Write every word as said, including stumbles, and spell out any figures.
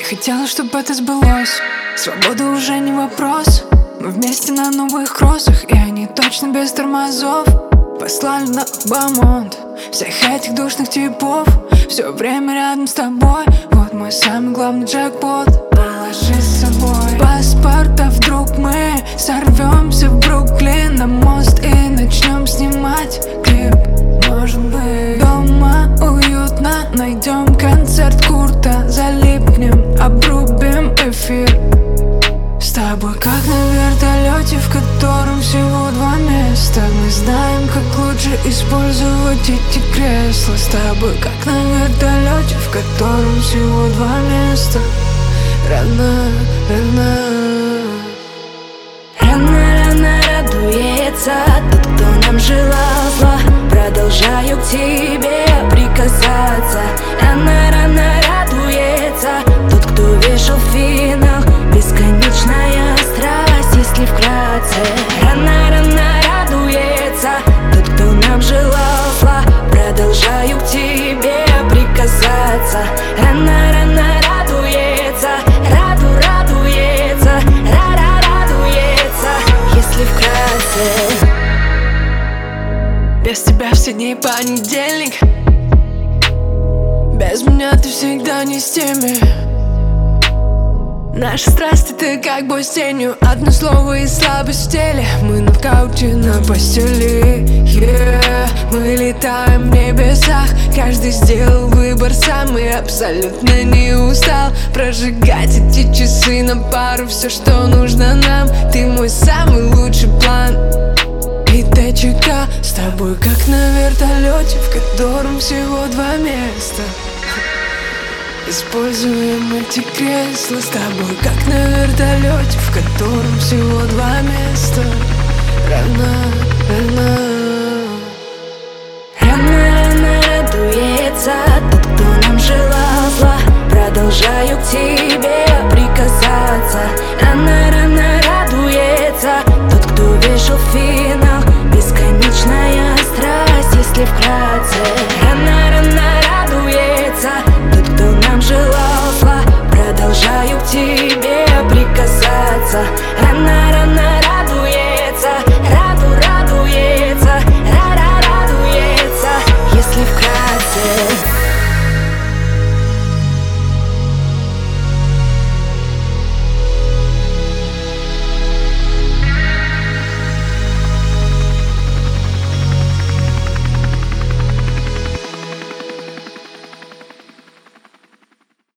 Я хотела, чтобы это сбылось. Свобода уже не вопрос. Мы вместе на новых кроссах, и они точно без тормозов. Послали на бамонт всех этих душных типов. Все время рядом с тобой, вот мой самый главный джекпот. Положи с собой паспорт, а вдруг мы сорвемся в Бруклин на мост и начнем снимать клип. Может быть, дома уютно найдем концерт Курта, залипнем, обрубим эфир. С тобой как на вертолете, в котором всего два места. Мы знаем, как лучше использовать эти кресла. С тобой как на вертолете, в котором всего два места. Рано, рано. Рано, рано радуется тот, кто нам желал зла. Продолжаю к тебе прикасаться. Рано, рано радуется тот, кто вешал финал. Бесконечная страсть, если вкратце. Рано, рано радуется тот, кто нам желал зла. Продолжаю к тебе прикасаться. Рано, рано радуется, раду радуется, ра-ра радуется, если вкратце. Без тебя все дни понедельник. Без меня ты всегда не с теми. Наши страсти ты как бой с тенью. Одно слово и слабость в теле. Мы на кауче, на постели, yeah. Мы летаем в небесах. Каждый сделал выбор сам и абсолютно не устал прожигать эти часы на пару. Все, что нужно нам. Ты мой самый лучший план. И ТЧК с тобой как на вертолете, в котором всего два места. Используем эти кресла. С тобой как на вертолете, в котором всего два места. Рано, рано. Рано, рано радуется тот, кто нам желал зла. Продолжаю к тебе прикасаться. Рано, рано радуется тот, кто вешал финал. Бесконечная страсть, если вкратце. Рано, рано радуется тот, кто нам желал зла. Продолжаю к тебе прикасаться.